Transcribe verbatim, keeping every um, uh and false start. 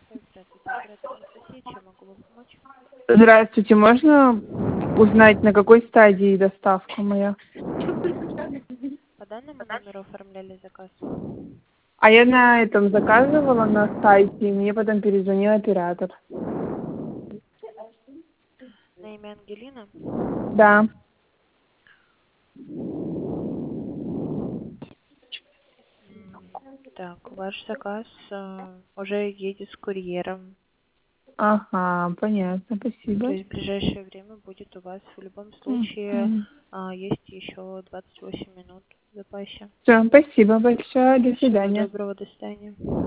Здравствуйте, оператор Анастасия, чем могу вам помочь? Здравствуйте, можно узнать, на какой стадии доставка моя? По данному номеру оформляли заказ? А я на этом заказывала на сайте, и мне потом перезвонил оператор. На имя Ангелина? Да. М, Так, ваш заказ э, уже едет с курьером. Ага, понятно, То спасибо. есть в ближайшее время будет у вас. В любом случае Мгм. а, есть еще двадцать восемь минут в запасе. Всё, спасибо большое, до Всего свидания. доброго, до свидания.